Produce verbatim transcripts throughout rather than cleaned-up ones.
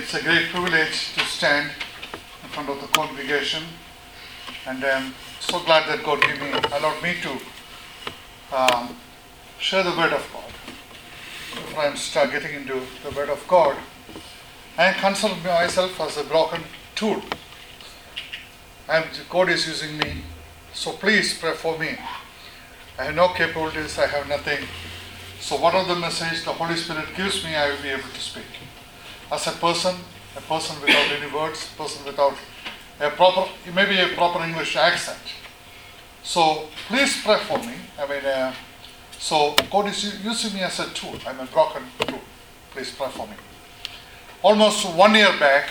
It's a great privilege to stand in front of the congregation, and I'm so glad that God gave me, allowed me to um, share the Word of God. Before I start getting into the Word of God, I consider myself as a broken tool. I'm, God is using me, so please pray for me. I have no capabilities, I have nothing. So whatever the message the Holy Spirit gives me, I will be able to speak. As a person, a person without any words, a person without a proper, maybe a proper English accent. So please pray for me. I mean, uh, so God is using me as a tool. I'm a broken tool. Please pray for me. Almost one year back,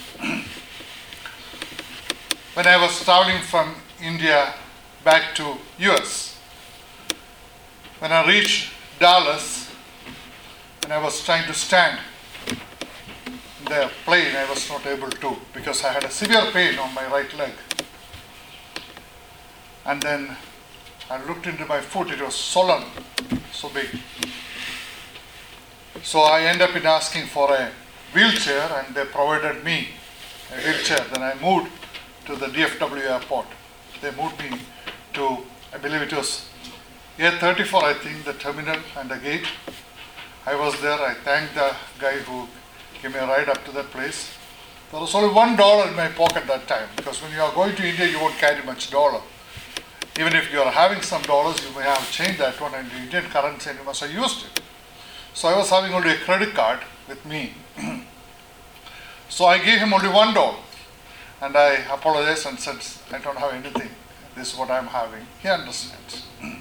when I was traveling from India back to U S, when I reached Dallas, and I was trying to stand in the plane, I was not able to because I had a severe pain on my right leg. And then I looked into my foot, it was swollen, so big. So I ended up in asking for a wheelchair, and they provided me a wheelchair. Then I moved to the D F W airport. They moved me to, I believe it was A thirty-four, I think, the terminal and the gate. I was there. I thanked the guy who gave me a ride up to that place. There was only one dollar in my pocket that time, because when you are going to India, you won't carry much dollar. Even if you are having some dollars, you may have changed that one, and the Indian currency, and you must have used it. So I was having only a credit card with me. So I gave him only one dollar, and I apologized and said, I don't have anything. This is what I'm having. He understands.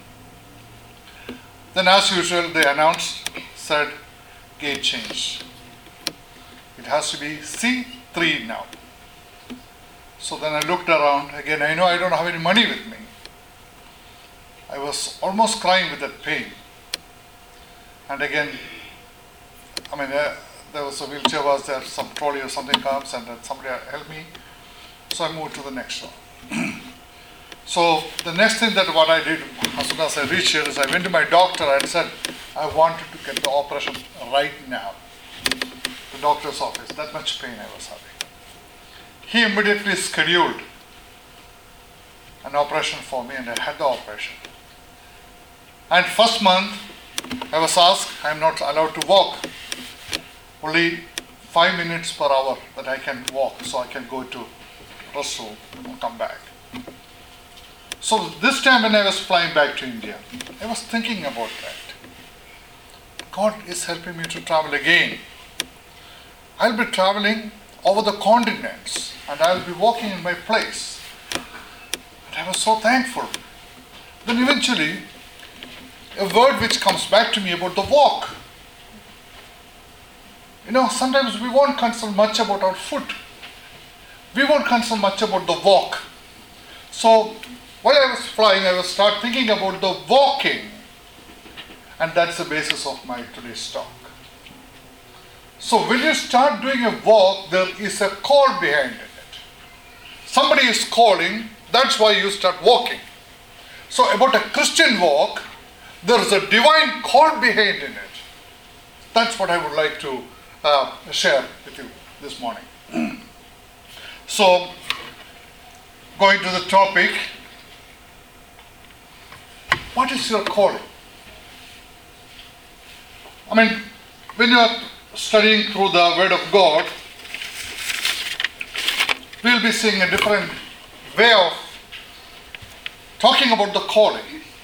Then as usual, they announced, said, gate change. It has to be C three now. So then I looked around. Again, I know I don't have any money with me. I was almost crying with that pain. And again, I mean, uh, there was a wheelchair was there, some trolley or something comes, and then somebody helped me. So I moved to the next one. So the next thing that what I did, as soon as I reached here, is I went to my doctor and said, I wanted to get the operation right now. The doctor's office, that much pain I was having. He immediately scheduled an operation for me, and I had the operation. And first month, I was asked, I am not allowed to walk. Only five minutes per hour that I can walk, so I can go to restroom and come back. So this time when I was flying back to India, I was thinking about that. God is helping me to travel again. I'll be traveling over the continents, and I'll be walking in my place. And I was so thankful. Then eventually, a word which comes back to me about the walk. You know, sometimes we won't concern much about our foot. We won't concern much about the walk. So while I was flying, I was start thinking about the walking. And that's the basis of my today's talk. So when you start doing a walk, there is a call behind it. Somebody is calling, that's why you start walking. So about a Christian walk, there is a divine call behind in it. That's what I would like to uh, share with you this morning. So, going to the topic, what is your calling? I mean, when you are studying through the Word of God, we will be seeing a different way of talking about the calling.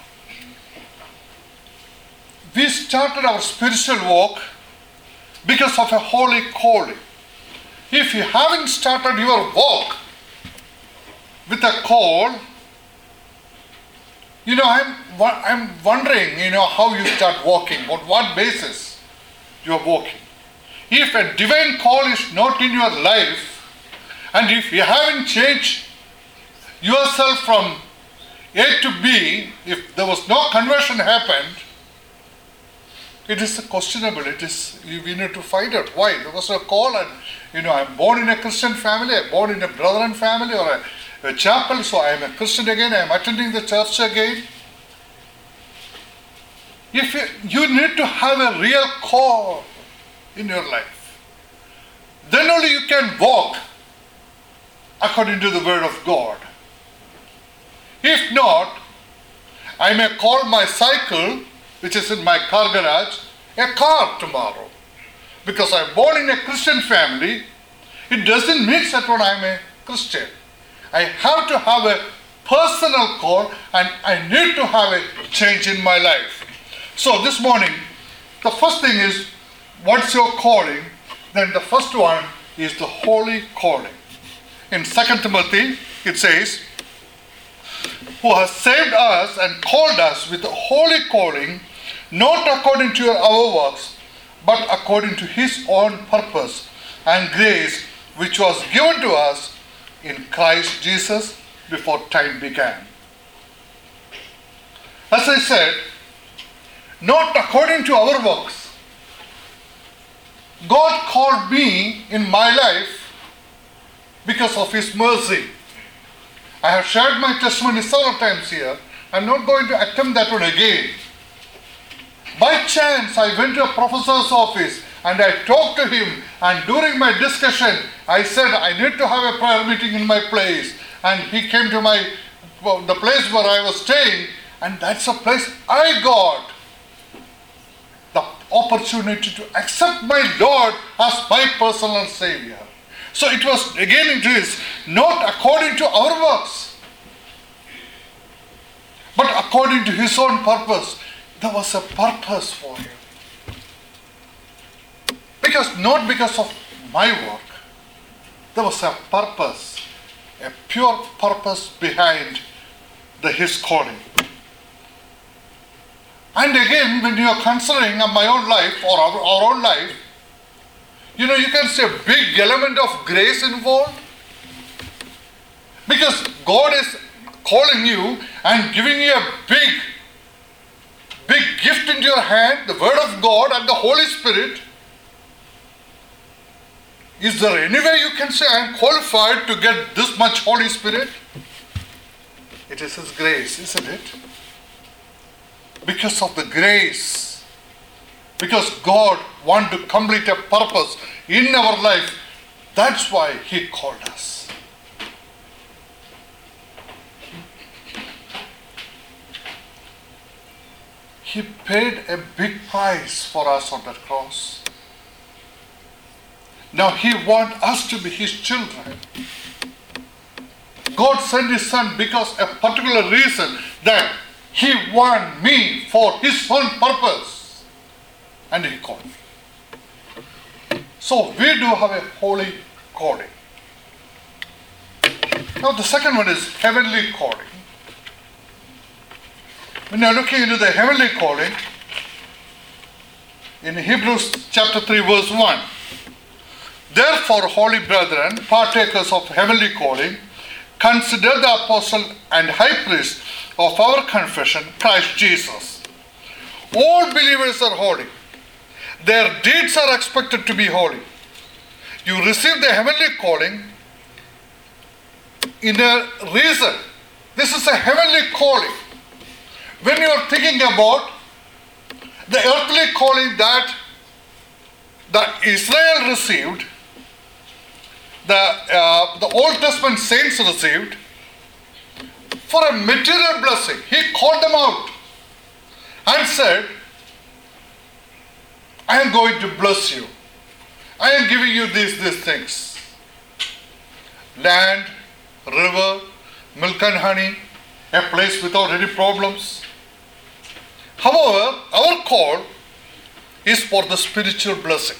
We started our spiritual walk because of a holy calling. If you haven't started your walk with a call, you know, I'm I'm wondering, you know, how you start walking, on what basis you are walking. If a divine call is not in your life, and if you haven't changed yourself from A to B, if there was no conversion happened, it is questionable. It is, we need to find out why. There was a call, and you know, I'm born in a Christian family, I'm born in a Brethren family or a, a chapel, so I am a Christian again, I am attending the church again. If you, you need to have a real call in your life. then only you can walk according to the word of God. If not, I may call my cycle, which is in my car garage, a car tomorrow. Because I'm born in a Christian family, it doesn't mean that when I'm a Christian. I have to have a personal call, and I need to have a change in my life. So this morning, the first thing is, what's your calling? Then the first one is the holy calling. In Second Timothy, it says, who has saved us and called us with a holy calling, not according to our works, but according to his own purpose and grace, which was given to us in Christ Jesus before time began. As I said, not according to our works. God called me in my life because of his mercy. I have shared my testimony several times here. I'm not going to attempt that one again. By chance, I went to a professor's office and I talked to him, and during my discussion, I said, I need to have a prayer meeting in my place. And he came to my well, the place where I was staying, and that's a place I got the opportunity to accept my Lord as my personal Savior. So it was, again it is, not according to our works, but according to his own purpose. There was a purpose for him. Because, not because of my work, there was a purpose, a pure purpose behind the his calling. And again, when you are considering my own life or our, our own life, you know, you can see a big element of grace involved. Because God is calling you and giving you a big, big gift into your hand, the Word of God and the Holy Spirit. Is there any way you can say, I am qualified to get this much Holy Spirit? It is His grace, isn't it? Because of the grace, because God wants to complete a purpose in our life, that's why He called us. He paid a big price for us on that cross. Now He wants us to be His children. God sent His Son because a particular reason, that He wants me for His own purpose. And He called me. So we do have a holy calling. Now the second one is heavenly calling. When you are looking into the heavenly calling, in Hebrews chapter three verse one, therefore, holy brethren, partakers of heavenly calling, consider the apostle and high priest of our confession, Christ Jesus. All believers are holy. Their deeds are expected to be holy. You receive the heavenly calling in a reason. This is a heavenly calling. When you are thinking about the earthly calling that, that Israel received, the, uh, the Old Testament saints received, for a material blessing, He called them out and said, I am going to bless you. I am giving you these, these things. Land, river, milk and honey, a place without any problems. However, our call is for the spiritual blessing.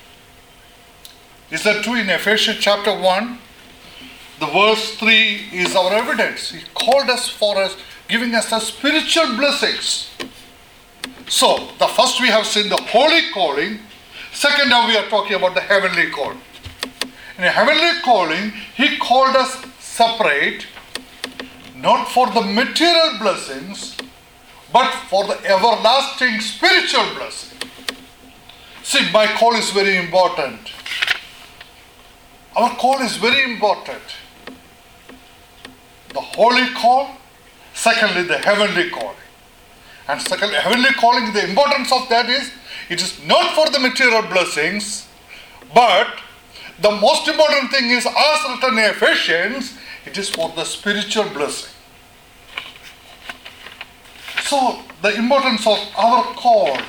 Is that true? In Ephesians chapter one, the verse three is our evidence. He called us for us, giving us the spiritual blessings. So, the first we have seen the holy calling. Second, now we are talking about the heavenly calling. In a heavenly calling, He called us separate, not for the material blessings, but for the everlasting spiritual blessing. See, my call is very important. Our call is very important. The holy call, secondly, the heavenly calling. And secondly, heavenly calling, the importance of that is, it is not for the material blessings, but the most important thing is, as written in Ephesians, it is for the spiritual blessing. So, the importance of our call.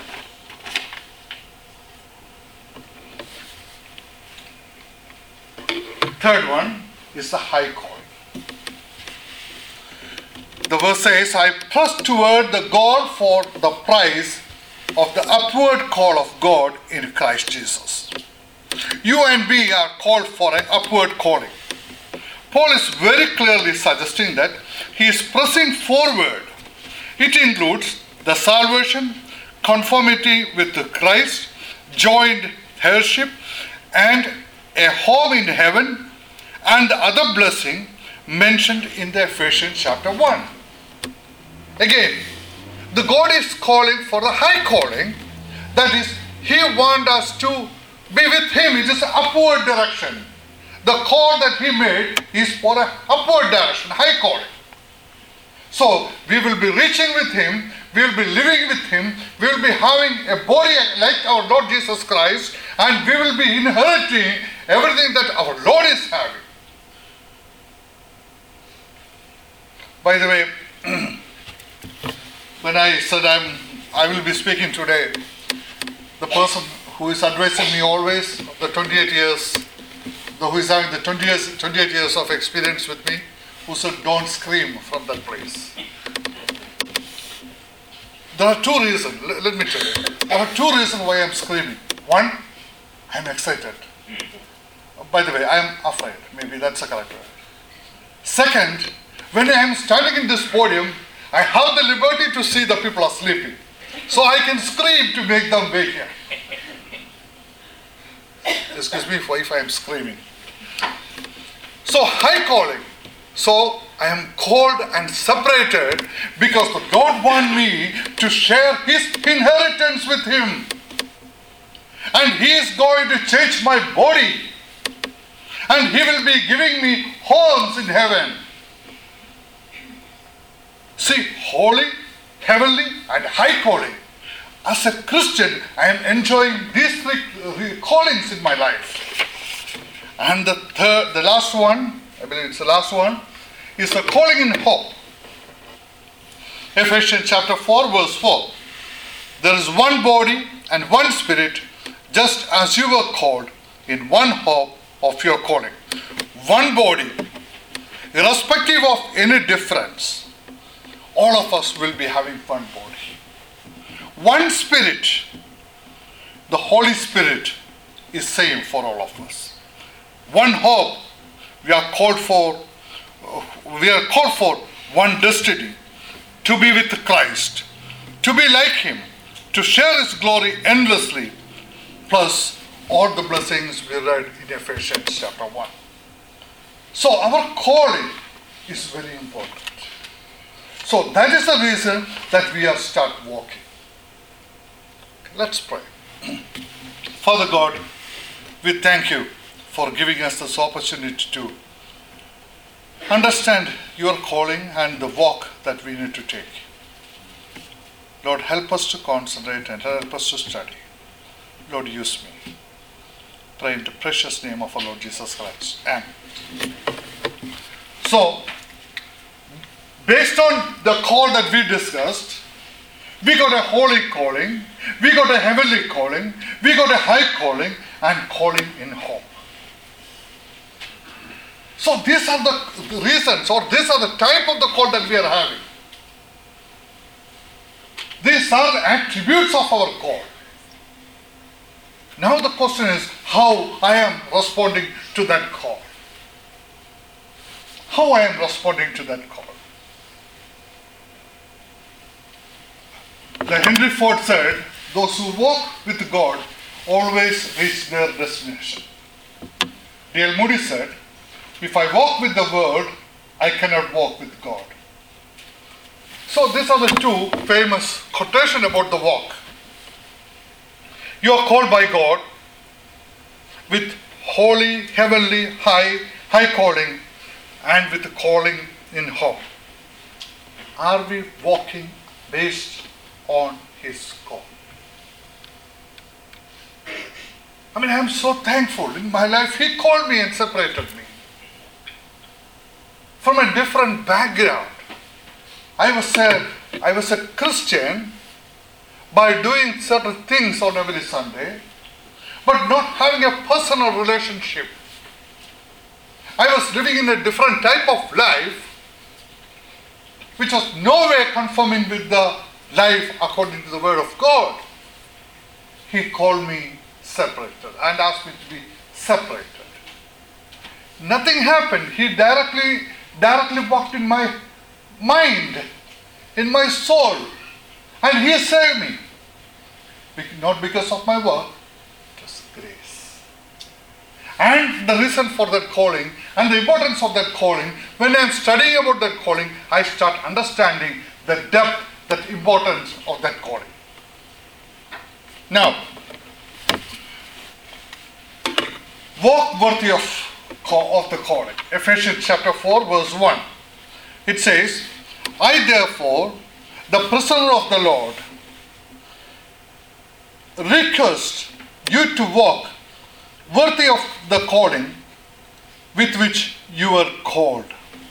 Third one is the high calling. The verse says, I press toward the goal for the prize of the upward call of God in Christ Jesus. You and me are called for an upward calling. Paul is very clearly suggesting that he is pressing forward. It includes the salvation, conformity with Christ, joint heirship, and a home in heaven, and the other blessing mentioned in the Ephesians chapter one. Again, the God is calling for the high calling. That is, He wants us to be with Him. It is an upward direction. The call that He made is for an upward direction, high calling. So, we will be reaching with Him, we will be living with Him, we will be having a body like our Lord Jesus Christ, and we will be inheriting everything that our Lord is having. By the way, when I said I'm, I will be speaking today, the person who is advising me always, the twenty-eight years, the, who is having the twenty years, twenty-eight years of experience with me, who said, don't scream from that place. There are two reasons, let, let me tell you. There are two reasons why I'm screaming. One, I'm excited. By the way, I'm afraid. Maybe that's a correct word. Second, when I am standing in this podium, I have the liberty to see the people are sleeping. So I can scream to make them wake up. Excuse me for if I am screaming. So high calling. So I am called and separated because God wants me to share His inheritance with Him. And He is going to change my body. And He will be giving me homes in heaven. See, holy, heavenly, and high calling. As a Christian, I am enjoying these three callings in my life. And the third, the last one, I believe it's the last one, is the calling in hope. Ephesians chapter four, verse four. There is one body and one spirit, just as you were called in one hope of your calling. One body, irrespective of any difference. All of us will be having one body. One spirit, the Holy Spirit, is same for all of us. One hope, we are called for, we are called for one destiny, to be with Christ, to be like Him, to share His glory endlessly, plus all the blessings we read in Ephesians chapter one. So our calling is very important. So that is the reason that we are start walking. Let's pray. Father God, we thank You for giving us this opportunity to understand Your calling and the walk that we need to take. Lord, help us to concentrate and help us to study. Lord, use me. Pray in the precious name of our Lord Jesus Christ. Amen. So, based on the call that we discussed, we got a holy calling, we got a heavenly calling, we got a high calling, and calling in hope. So these are the reasons, or these are the type of the call that we are having. These are the attributes of our call. Now the question is how I am responding to that call. How I am responding to that call. The Henry Ford said, those who walk with God always reach their destination. D L Moody said, if I walk with the world, I cannot walk with God. So these are the two famous quotations about the walk. You are called by God with holy, heavenly, high, high calling, and with the calling in hope. Are we walking based on His call? I mean, I'm so thankful. In my life, He called me and separated me from a different background. I was a, I was a Christian by doing certain things on every Sunday, but not having a personal relationship. I was living in a different type of life, which was no way conforming with the life according to the Word of God. He called me separated and asked me to be separated. Nothing happened. He directly, directly walked in my mind, in my soul, and He saved me. Not because of my work, it was grace. And the reason for that calling and the importance of that calling, when I am studying about that calling, I start understanding the depth, the importance of that calling. Now, walk worthy of, of the calling. Ephesians chapter four, verse one. It says, I therefore, the prisoner of the Lord, request you to walk worthy of the calling with which you were called.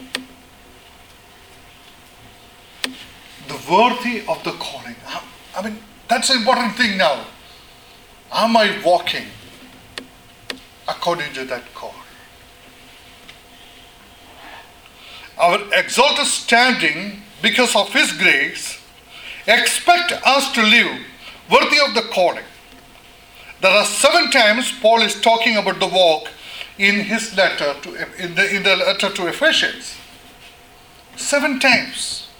The worthy of the calling. I mean, that's an important thing now. Am I walking according to that call? Our exalted standing because of His grace expect us to live worthy of the calling. There are seven times Paul is talking about the walk in his letter to in the in the letter to Ephesians. Seven times.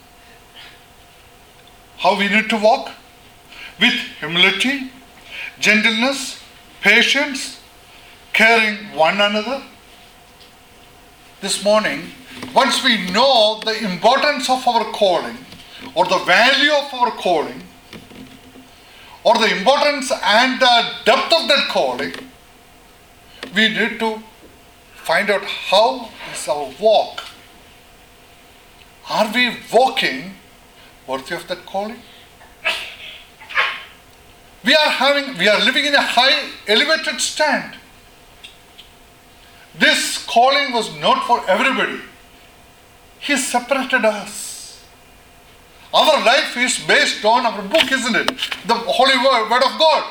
How we need to walk? With humility, gentleness, patience, caring one another. This morning, once we know the importance of our calling or the value of our calling, or the importance and the depth of that calling, we need to find out how is our walk. Are we walking worthy of that calling? We are having, we are living in a high elevated stand. This calling was not for everybody. He separated us. Our life is based on our book, isn't it? The Holy Word, Word of God.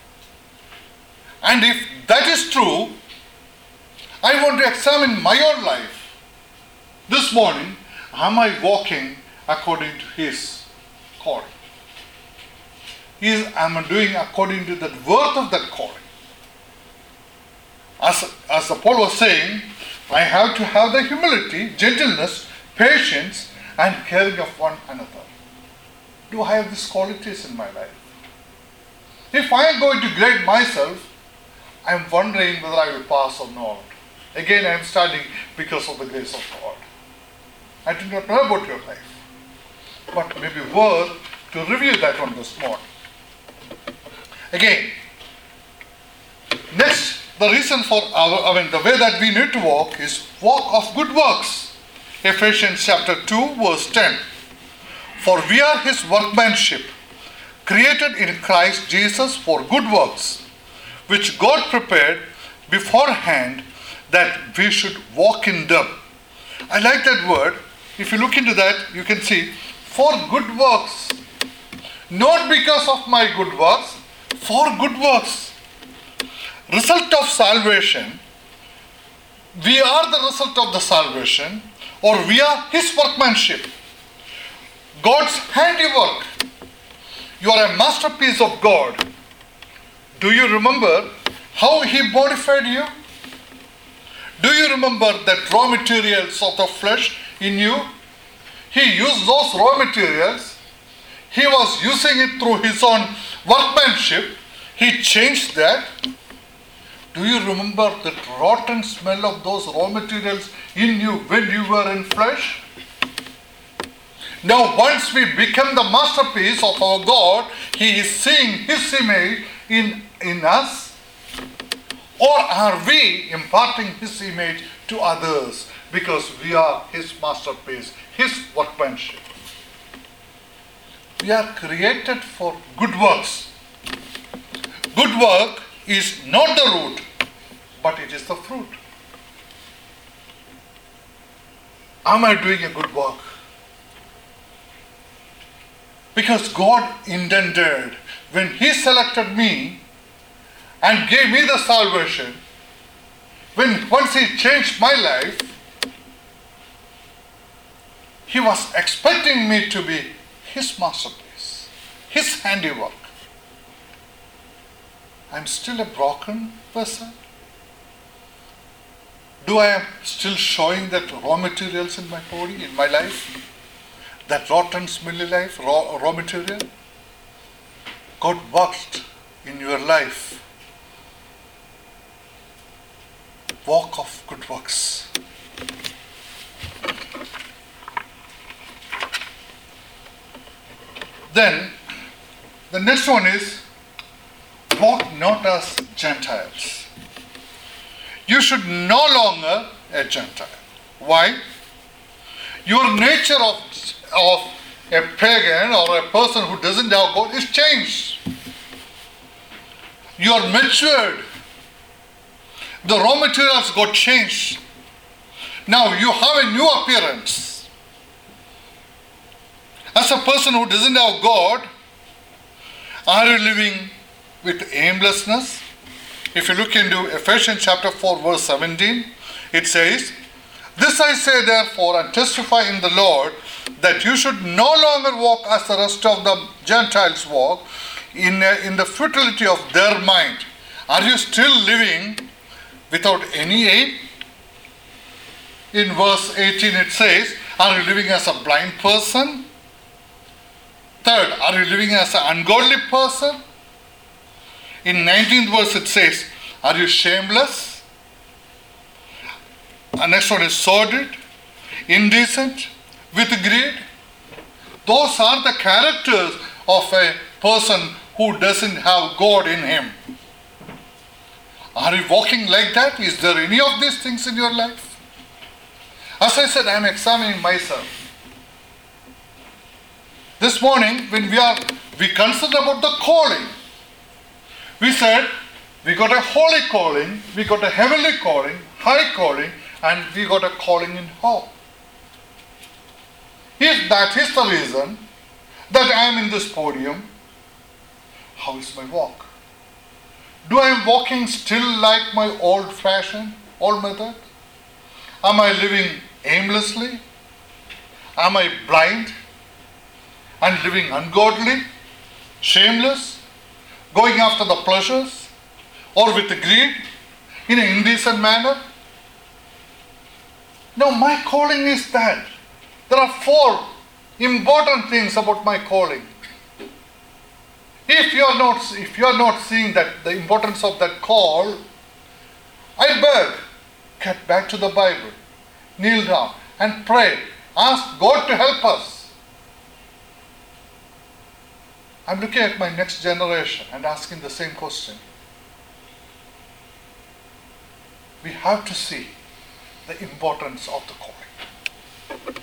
And if that is true, I want to examine my own life. This morning, am I walking according to His calling? Is am I doing according to the worth of that calling? As, as Paul was saying, I have to have the humility, gentleness, patience, and caring of one another. Do I have these qualities in my life? If I am going to grade myself, I am wondering whether I will pass or not. Again, I am studying because of the grace of God. I do not know about your life, but maybe worth to review that one this morning. Again, next, the reason for our, I mean, the way that we need to walk is walk of good works. Ephesians chapter two, verse ten. For we are His workmanship, created in Christ Jesus for good works, which God prepared beforehand that we should walk in them. I like that word. If you look into that, you can see, for good works. Not because of my good works, for good works. Result of salvation. We are the result of the salvation, or we are His workmanship. God's handiwork. You are a masterpiece of God. Do you remember how He modified you? Do you remember that raw materials of the flesh in you? He used those raw materials. He was using it through His own workmanship. He changed that. Do you remember the rotten smell of those raw materials in you when you were in flesh? Now, once we become the masterpiece of our God, He is seeing His image in, in us. Or are we imparting His image to others because we are His masterpiece, His workmanship? We are created for good works. Good work is not the root, but it is the fruit. Am I doing a good work? Because God intended, when He selected me and gave me the salvation, when once He changed my life, He was expecting me to be His masterpiece, His handiwork. I'm still a broken person. Do I am still showing that raw materials in my body, in my life? That rotten, smelly life, raw, raw material? God worked in your life. Walk of good works. Then, the next one is, walk not as Gentiles. You should no longer a Gentile. Why? Your nature of, of a pagan or a person who doesn't have God is changed. You are matured. The raw materials got changed. Now you have a new appearance. As a person who doesn't have God, are you living with aimlessness? If you look into Ephesians chapter four verse seventeen, it says, "This I say therefore and testify in the Lord, that you should no longer walk as the rest of the Gentiles walk, in, uh, in the futility of their mind." Are you still living without any aim? In verse eighteen it says, are you living as a blind person? Third, are you living as an ungodly person? In nineteenth verse it says, are you shameless? The next one is sordid, indecent, with greed. Those are the characters of a person who doesn't have God in him. Are you walking like that? Is there any of these things in your life? As I said, I am examining myself. This morning, when we are we considered about the calling, we said we got a holy calling, we got a heavenly calling, high calling, and we got a calling in hope. If that is the reason that I am in this podium, how is my walk? Do I am walking still like my old fashion, old method? Am I living aimlessly? Am I blind and living ungodly, shameless, going after the pleasures, or with greed, in an indecent manner? No, my calling is that. There are four important things about my calling. If you are not, if you are not seeing that the importance of that call, I beg, get back to the Bible, kneel down and pray. Ask God to help us. I'm looking at my next generation and asking the same question. We have to see the importance of the calling.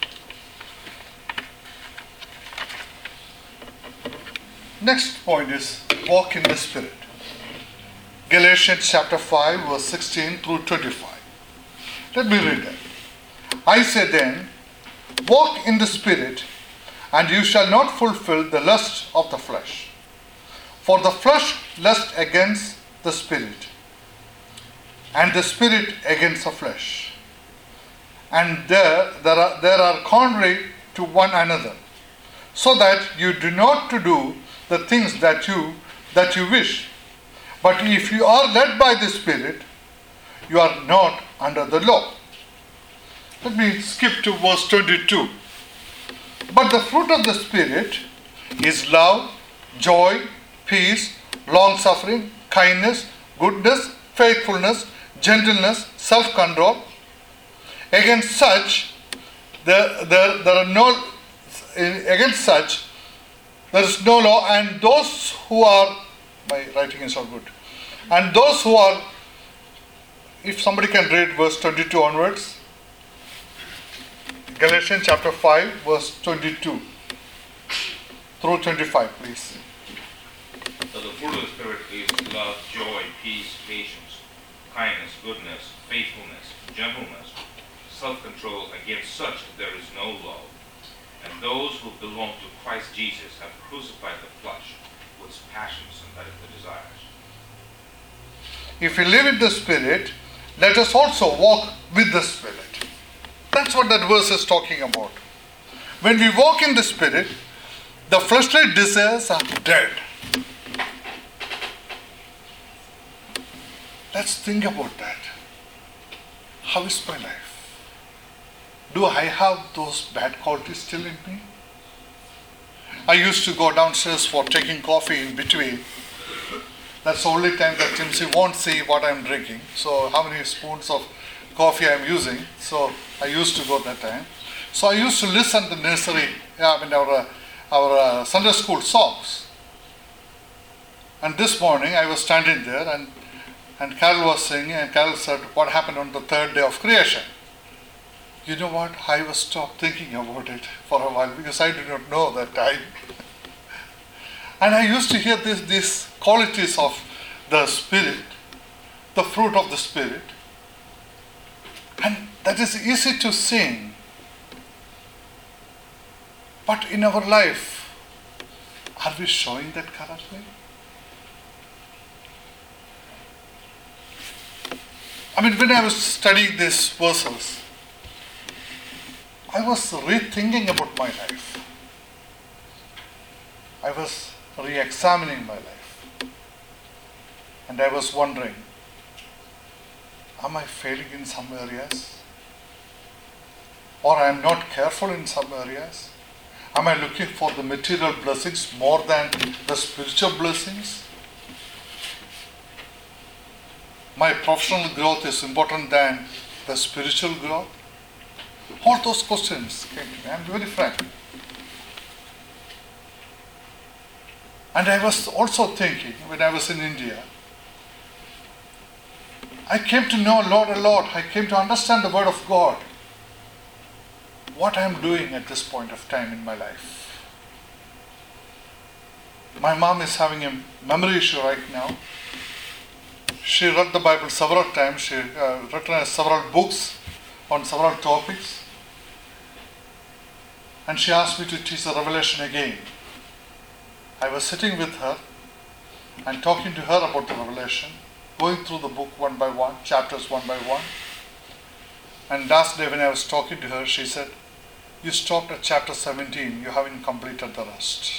Next point is walk in the Spirit. Galatians chapter five verse sixteen through twenty-five. Let me read that. I say then, walk in the Spirit, and you shall not fulfill the lust of the flesh. For the flesh lusts against the Spirit, and the Spirit against the flesh. And there, there are, there are contrary to one another, so that you do not to do the things that you that you wish. But if you are led by the Spirit, you are not under the law. Let me skip to verse twenty-two. But the fruit of the Spirit is love, joy, peace, long-suffering, kindness, goodness, faithfulness, gentleness, self-control. Against such, there, there, there are no, against such, there is no law, and those who are, my writing is not good, and those who are, if somebody can read verse twenty-two onwards, Galatians chapter five, verse twenty-two through twenty-five, please. So the fruit of the Spirit is love, joy, peace, patience, kindness, goodness, faithfulness, gentleness, self-control. Against such there is no law. And those who belong to Christ Jesus have crucified the flesh with its passions and that is the desires. If we live in the Spirit, let us also walk with the Spirit. That's what that verse is talking about. When we walk in the Spirit, the fleshly desires are dead. Let's think about that. How is my life? Do I have those bad qualities still in me? I used to go downstairs for taking coffee in between. That's the only time that Jimsy won't see what I'm drinking. So how many spoons of coffee I'm using. So I used to go that time. So I used to listen to the nursery, yeah, I mean our, our uh, Sunday school songs. And this morning I was standing there and, and Carol was singing and Carol said, what happened on the third day of creation? You know what? I was stopped thinking about it for a while because I did not know that time. And I used to hear this, these qualities of the Spirit, the fruit of the Spirit. And that is easy to sing. But in our life, are we showing that correctly? I mean, when I was studying these verses, I was rethinking about my life. I was re-examining my life. And I was wondering, am I failing in some areas? Or I am not careful in some areas? Am I looking for the material blessings more than the spiritual blessings? My professional growth is important than the spiritual growth? All those questions came to me. I'm very frank. And I was also thinking, when I was in India, I came to know Lord a lot. I came to understand the Word of God. What I am doing at this point of time in my life. My mom is having a memory issue right now. She read the Bible several times. She uh, written several books on several topics. And she asked me to teach the Revelation again. I was sitting with her and talking to her about the Revelation, going through the book one by one, chapters one by one. And last day when I was talking to her, she said, you stopped at chapter seventeen, you haven't completed the rest.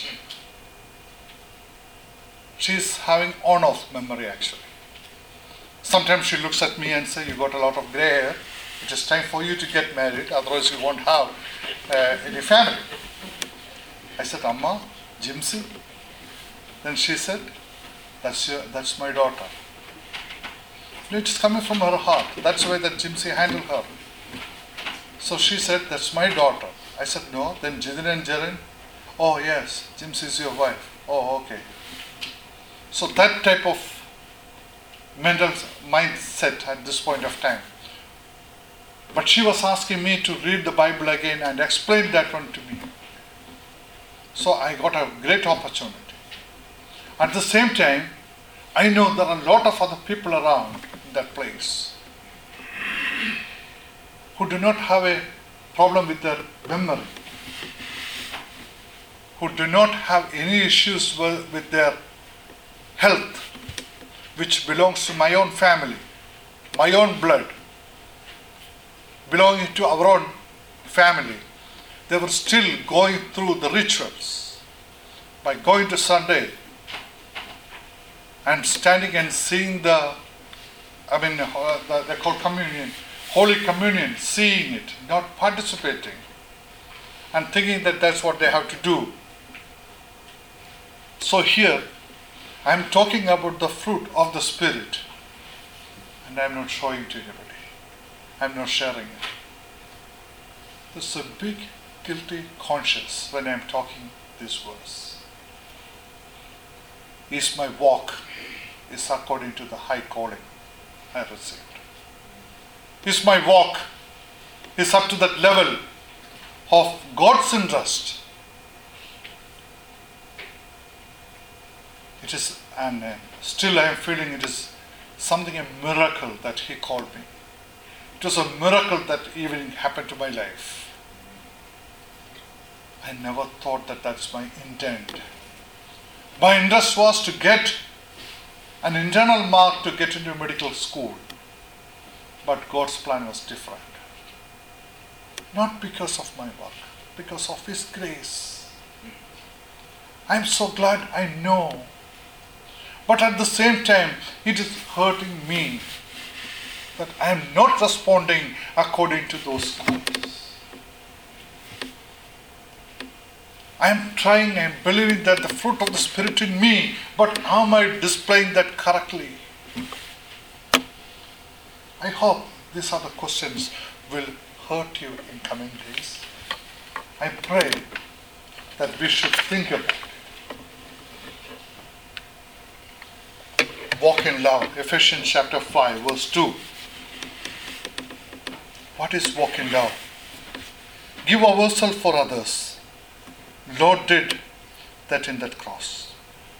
She's having on-off memory actually. Sometimes she looks at me and says, you got a lot of gray hair. It is time for you to get married, otherwise you won't have uh, any family. I said, Amma, Jimsy? Then she said, that's, your, that's my daughter. It's coming from her heart. That's the way that Jimsy handled her. So she said, that's my daughter. I said, no. Then Jidin and Jaren, oh yes, Jimsy is your wife. Oh, okay. So that type of mental mindset at this point of time. But she was asking me to read the Bible again and explain that one to me. So I got a great opportunity. At the same time, I know there are a lot of other people around in that place who do not have a problem with their memory, who do not have any issues with their health, which belongs to my own family, my own blood, belonging to our own family. They were still going through the rituals by going to Sunday and standing and seeing the, I mean, uh, the, they call communion, Holy Communion, seeing it, not participating, and thinking that that's what they have to do. So here, I'm talking about the fruit of the Spirit, and I'm not showing to anybody. I'm not sharing it. There's a big guilty conscience when I'm talking this verse. Is my walk is according to the high calling I received? Is my walk is up to that level of God's interest? It is And uh, still I am feeling it is something, a miracle that He called me. It was a miracle that even happened to my life. I never thought that that's my intent. My interest was to get an internal mark to get into medical school. But God's plan was different. Not because of my work, because of His grace. I'm so glad I know. But at the same time, it is hurting me that I am not responding according to those schools. I am trying, I am believing that the fruit of the Spirit in me, but am I displaying that correctly? I hope these are the questions will hurt you in coming days. I pray that we should think about it. Walk in love. Ephesians chapter five, verse two. What is walk in love? Give ourselves for others. Lord did that in that cross.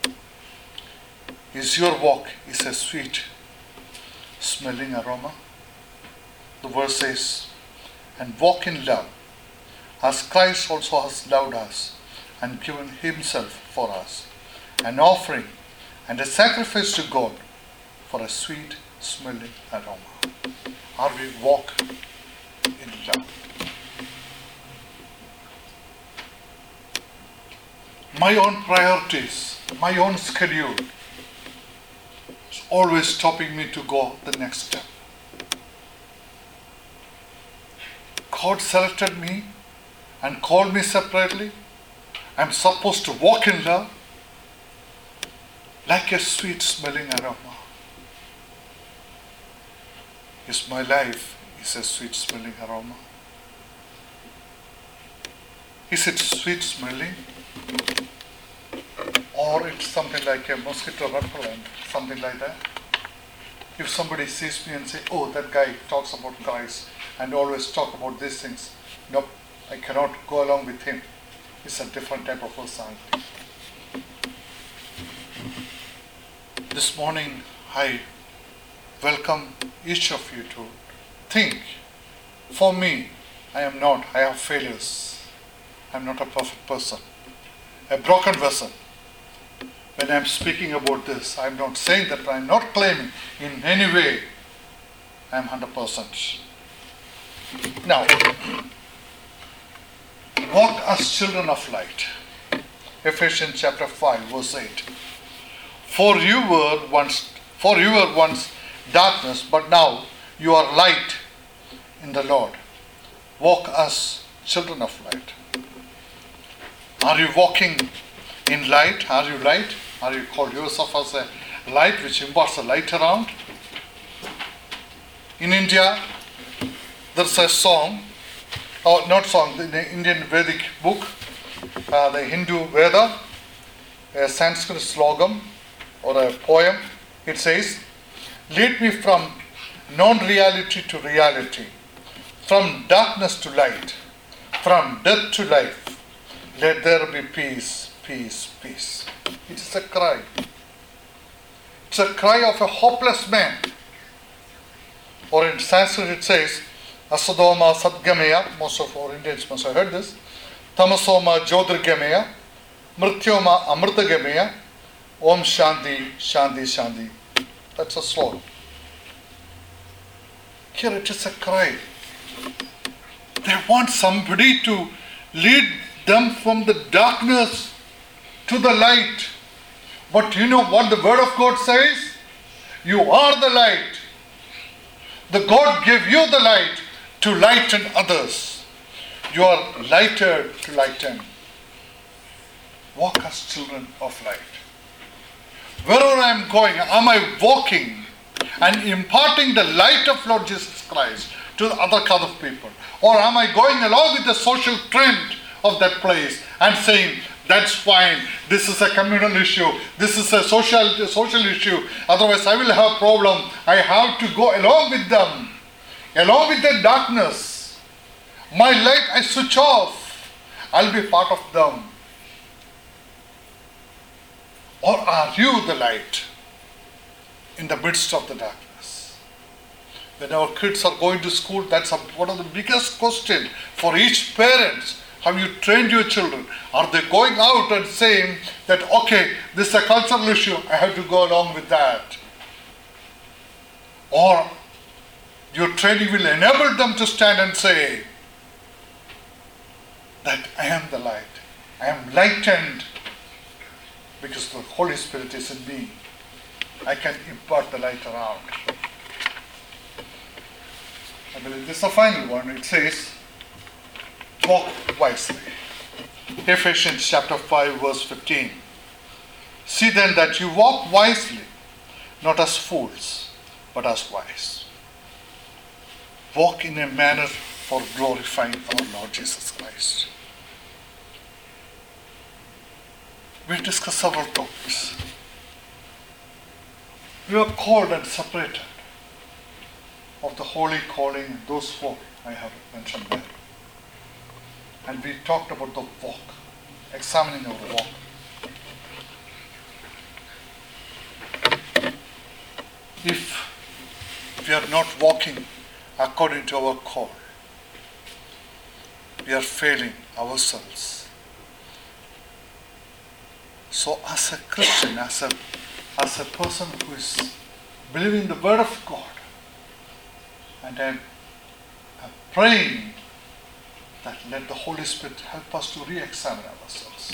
Is your walk is a sweet smelling aroma? The verse says, and walk in love, as Christ also has loved us and given Himself for us, an offering and a sacrifice to God for a sweet smelling aroma. Are we walk in love? My own priorities, my own schedule is always stopping me to go the next step. God selected me and called me separately. I'm supposed to walk in love like a sweet smelling aroma. Is my life is a sweet smelling aroma? Is it sweet smelling? Or it's something like a mosquito repellent, something like that? If somebody sees me and say, oh, that guy talks about Christ and always talk about these things, nope, I cannot go along with him. It's a different type of personality. This morning, I welcome each of you to think, for me, I am not, I have failures. I am not a perfect person, a broken vessel. When I am speaking about this, I am not saying that, I am not claiming in any way I am one hundred percent. Now, walk as children of light. Ephesians chapter five, verse eight. For you were once, for you were once darkness, but now you are light in the Lord. Walk as children of light. Are you walking in light? Are you light? Are you called yourself as a light which imparts a light around? In India, there's a song, or not song, the Indian Vedic book, uh, the Hindu Veda, a Sanskrit slogam or a poem. It says, lead me from non-reality to reality, from darkness to light, from death to life. Let there be peace, peace, peace. It is a cry. It's a cry of a hopeless man. Or in Sanskrit it says, Asadoma Sadgamaya, most of our Indians must have heard this, Tamasoma Jyotirgamaya, Mrityoma Amritagamaya, Om Shanti, Shanti, Shanti. That's a slogan. Here it is a cry. They want somebody to lead them from the darkness to the light. But you know what the Word of God says? You are the light. The God gave you the light to lighten others. You are lighter to lighten. Walk as children of light. Wherever I am going, am I walking and imparting the light of Lord Jesus Christ to the other kind of people? Or am I going along with the social trend of that place and saying, that's fine, this is a communal issue, this is a social, social issue, otherwise I will have a problem, I have to go along with them, along with the darkness. My light I switch off, I'll be part of them. Or are you the light in the midst of the darkness? When our kids are going to school, that's a, one of the biggest questions for each parent. Have you trained your children? Are they going out and saying that, okay, this is a cultural issue, I have to go along with that? Or your training will enable them to stand and say that I am the light. I am lightened because the Holy Spirit is in me. I can impart the light around. I believe this is the final one. It says, walk wisely. Ephesians chapter five verse fifteen. See then that you walk wisely, not as fools, but as wise. Walk in a manner for glorifying our Lord Jesus Christ. We discuss several topics. We are called and separated of the holy calling, those four I have mentioned there. And we talked about the walk, examining our walk. If we are not walking according to our call, we are failing ourselves. So as a Christian, as a, as a person who is believing the word of God, and I'm, I'm praying that let the Holy Spirit help us to re-examine ourselves.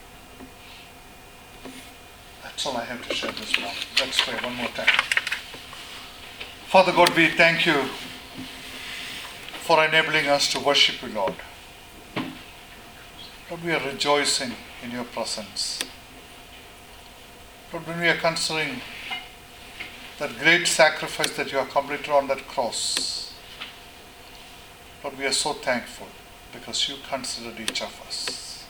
That's all I have to share this morning. Let's pray one more time. Father God, we thank you for enabling us to worship you, Lord. Lord, we are rejoicing in your presence. Lord, when we are considering that great sacrifice that you have completed on that cross, Lord, we are so thankful because you considered each of us.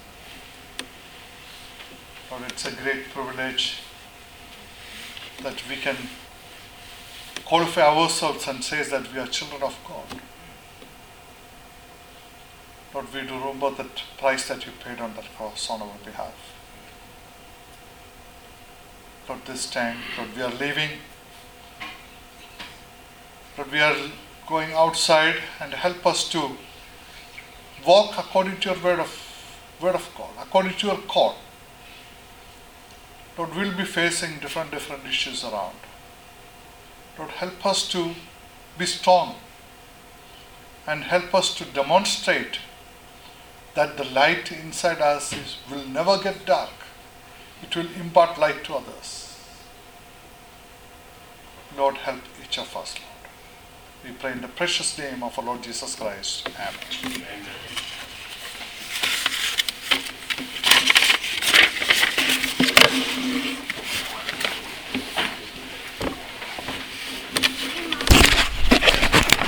Lord, it's a great privilege that we can qualify ourselves and say that we are children of God. Lord, we do remember that price that you paid on that cross on our behalf. Lord, this time, Lord, we are leaving. Lord, we are going outside, and help us to walk according to your word of, word of God, according to your call. Lord, we'll be facing different, different issues around. Lord, help us to be strong and help us to demonstrate that the light inside us is, will never get dark. It will impart light to others. Lord, help each of us, Lord. We pray in the precious name of our Lord Jesus Christ. Amen. Amen.